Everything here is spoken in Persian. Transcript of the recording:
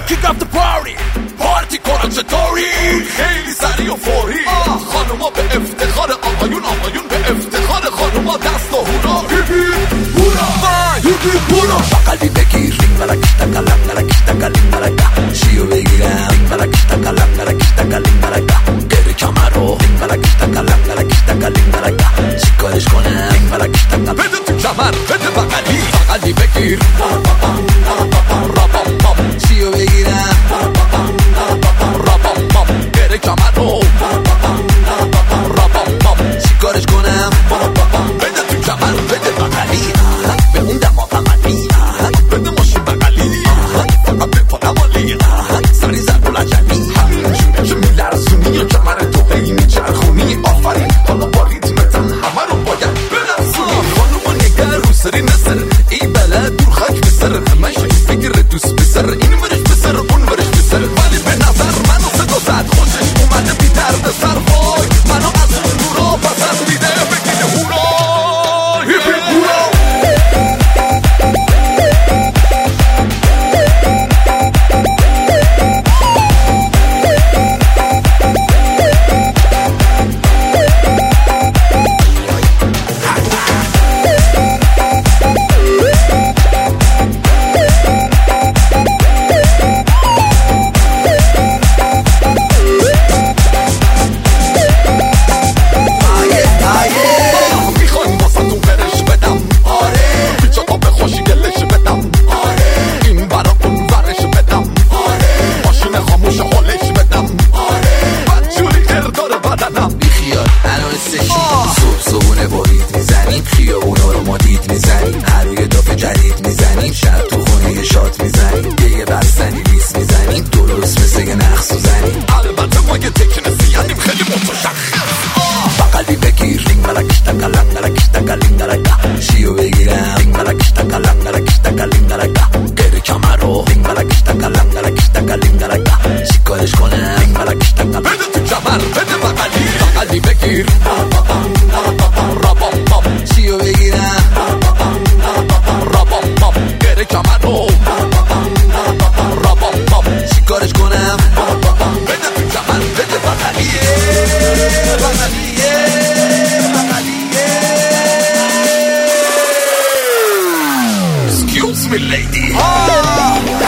Kick up the party پارتی کنن چطوری خیلی سریع و فوری خانوما به افتخار آقایون آقایون به افتخار خانوما دست و هورا هیپی هورا هیپی هورا بقلی بگیر رینگ ملکش تکلم نرکش تکلیم ملکه شیو بگیرم رینگ ملکش تکلم نرکش تکلیم ملکه گره کمر رو رینگ ملکش تکلم نرکش تکلیم ملکه چیکارش کنم رینگ ملکش تکلم بده تو کمر بده بقلی بگیر رابام بام شیو بگیرم رابام بام گره کمر رو رابام بام چیکارش کنم بده تو کمر بده بقلی به اون دما عملی بده ماشین بقلی فقط به پا نمالی سری زد و لجلی همینجوره که میلرزونی یا کمر تو هی میچرخونی آفرین حالا با ریتمتن همه رو باید برسونی خانوما نگر رو سری نسر ای بلد دور خاک بسر همش فکر دوست بسر این ورش بسر اون ورش بسر ولی به نظر منو صدا زد خوشش اومده بی درد سر وای منو از اون نورا پسر دیده بگیده هورا هیپی هورا Excuse me lady